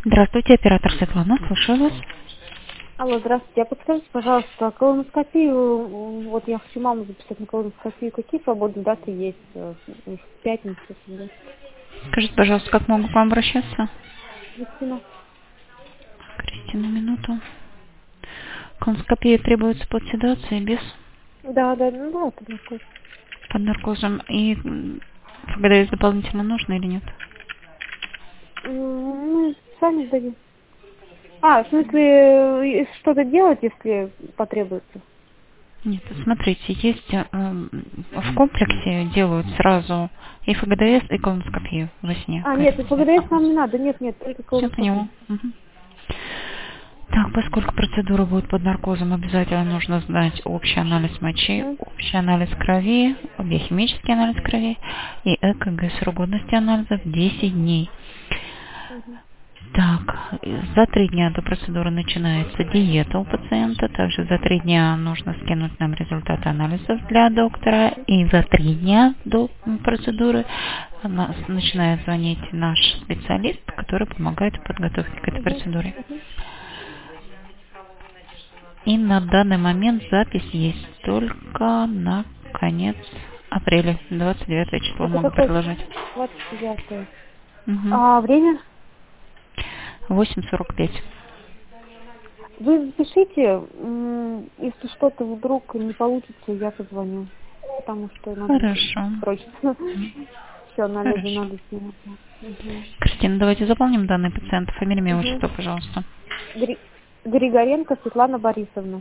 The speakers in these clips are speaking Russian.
Здравствуйте, оператор Светлана, слушаю вас. Алло, здравствуйте. А подскажите, пожалуйста, колоноскопию, вот я хочу маму записать на колоноскопию, какие свободные даты есть в пятницу? Да? Скажите, пожалуйста, как могу к вам обращаться? Кристина? Кристина, минуту. Колоноскопия требуется под седацией, без, Да, да, ну да, это такой. под наркозом. И ФГДС дополнительно нужно или нет? Мы сами сдадим. В смысле, что-то делать, если потребуется? Нет, смотрите, есть в комплексе делают сразу и ФГДС, и колоноскопию во сне. Нет, ФГДС нам не надо, нет, только Все колоноскопия. поняла. Мгм. Так, поскольку процедура будет под наркозом, обязательно нужно сдать общий анализ мочи, Мгм. общий анализ крови, биохимический анализ крови и ЭКГ срок годности анализов 10 дней. Мгм. Так, за 3 дня до процедуры начинается диета у пациента. Также за 3 дня нужно скинуть нам результаты анализов для доктора. И за 3 дня до процедуры начинает звонить наш специалист, который помогает в подготовке к этой Мгм. процедуре. Мгм. И на данный момент запись есть только на конец апреля, 29 число Это могу какой? предложить. 29. Угу. А время? 8:45. Вы запишите, если что-то вдруг не получится, я позвоню. Потому что надо Хорошо. срочно. Все, анализы Хорошо. надо сделать. Угу. Кристина, давайте заполним данные пациента. Фамилия, имя, Угу. отчество, пожалуйста. Григоренко Светлана Борисовна.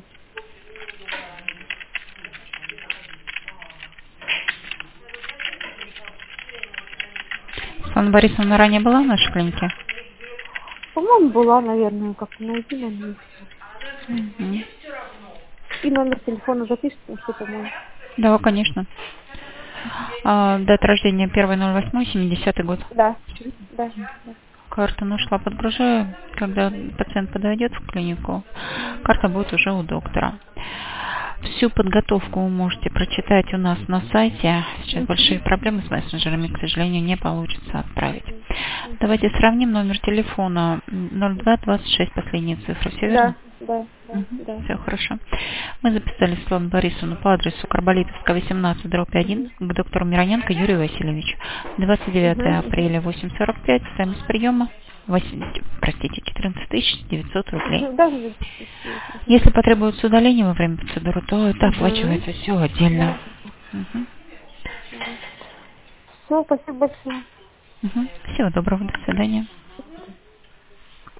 Светлана Борисовна ранее была в нашей клинике? По-моему, была, наверное, как-то найти на ней. Мгм. И номер телефона запишите, что-то мой. Да, конечно. Дата рождения 1.08.70 год. Да, да, да. Карта нашла, подгружаю. Когда пациент подойдет в клинику, карта будет уже у доктора. Всю подготовку вы можете прочитать у нас на сайте. Сейчас большие проблемы с мессенджерами, к сожалению, не получится отправить. Давайте сравним номер телефона 0226, последние цифры, все верно? Да, да, да, да. Все хорошо. Мы записали Светлану Борисовну по адресу Карболитовская, 18/1 Угу. к доктору Мироненко Юрию Васильевичу. 29 Угу. апреля, 8:45, стоимость приема 14 900 рублей. Угу. Да, запишите. Если потребуется удаление во время процедуры, то это Угу. оплачивается все отдельно. Да. Мгм. Все, спасибо большое. Мгм. Всего доброго, до свидания.